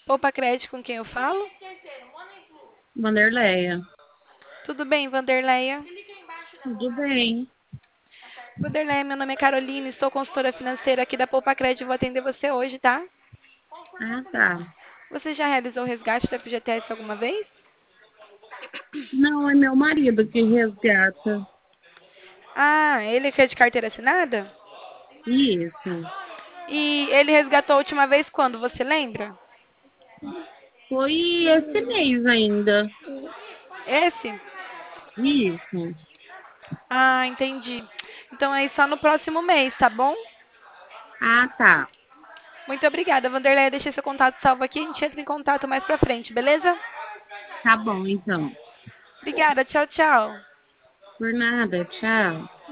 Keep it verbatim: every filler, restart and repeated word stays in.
Poupa Crédito, com quem eu falo? Vanderleia. Tudo bem, Vanderleia? Tudo bem. Vanderleia, meu nome é Carolina, estou consultora financeira aqui da Poupa Crédito e vou atender você hoje, tá? Ah, tá. Você já realizou o resgate da F G T S alguma vez? Não, é meu marido que resgata. Ah, ele que é de carteira assinada? Isso. E ele resgatou a última vez quando, você lembra? Foi esse mês ainda. Esse? Isso. Ah, entendi. Então aí só no próximo mês, tá bom? Ah, tá. Muito obrigada, Vanderleia. Deixei seu contato salvo aqui, a gente entra em contato mais pra frente, beleza? Tá bom, então. Obrigada, tchau, tchau. Por nada. Tchau.